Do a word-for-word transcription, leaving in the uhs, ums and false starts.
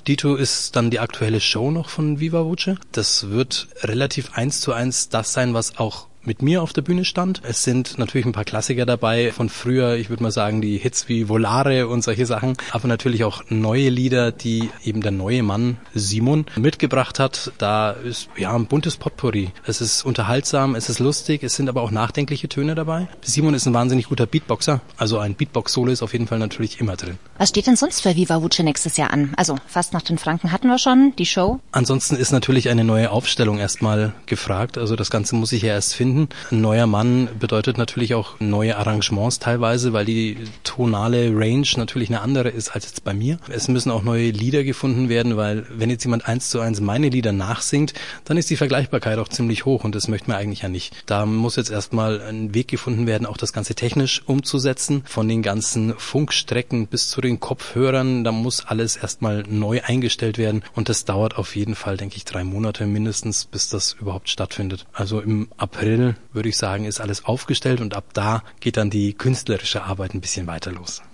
Dito ist dann die aktuelle Show noch von Viva Voce. Das wird relativ eins zu eins das sein, was auch mit mir auf der Bühne stand. Es sind natürlich ein paar Klassiker dabei von früher, ich würde mal sagen, die Hits wie Volare und solche Sachen, aber natürlich auch neue Lieder, die eben der neue Mann Simon mitgebracht hat. Da ist ja ein buntes Potpourri. Es ist unterhaltsam, es ist lustig, es sind aber auch nachdenkliche Töne dabei. Simon ist ein wahnsinnig guter Beatboxer, also ein Beatbox-Solo ist auf jeden Fall natürlich immer drin. Was steht denn sonst für Viva Voce nächstes Jahr an? Also Fastnacht in Franken hatten wir schon, die Show. Ansonsten ist natürlich eine neue Aufstellung erstmal gefragt, also das Ganze muss ich ja erst finden. Ein neuer Mann bedeutet natürlich auch neue Arrangements teilweise, weil die tonale Range natürlich eine andere ist als jetzt bei mir. Es müssen auch neue Lieder gefunden werden, weil wenn jetzt jemand eins zu eins meine Lieder nachsingt, dann ist die Vergleichbarkeit auch ziemlich hoch und das möchten wir eigentlich ja nicht. Da muss jetzt erstmal ein Weg gefunden werden, auch das Ganze technisch umzusetzen. Von den ganzen Funkstrecken bis zu den Kopfhörern, da muss alles erstmal neu eingestellt werden und das dauert auf jeden Fall, denke ich, drei Monate mindestens, bis das überhaupt stattfindet. Also im April würde ich sagen, ist alles aufgestellt und ab da geht dann die künstlerische Arbeit ein bisschen weiter los.